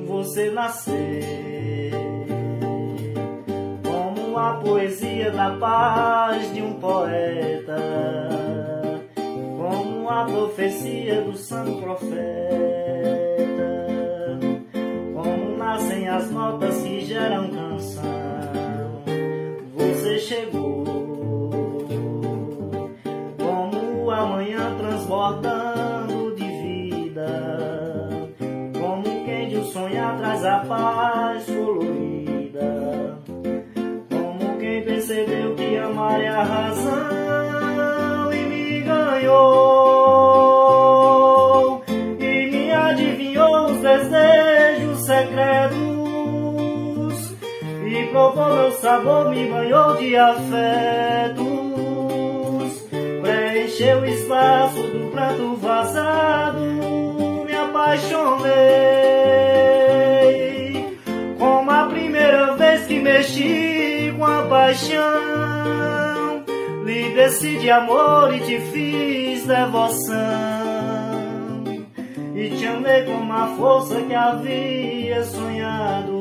você nascer, como a poesia da paz de um poeta, como a profecia do santo profeta, como nascem as notas que geram canção. Você chegou como a manhã transbordando de vida, como quem de um sonhar traz a paz colorida, como quem percebeu que amar é a razão e me ganhou, e me adivinhou os desejos secretos, e provou meu sabor, me banhou de afetos, preencheu o espaço do pranto vazado, me apaixonei, como a primeira vez que mexi com a paixão, lhe desci de amor e te fiz devoção, e te amei com uma força que havia sonhado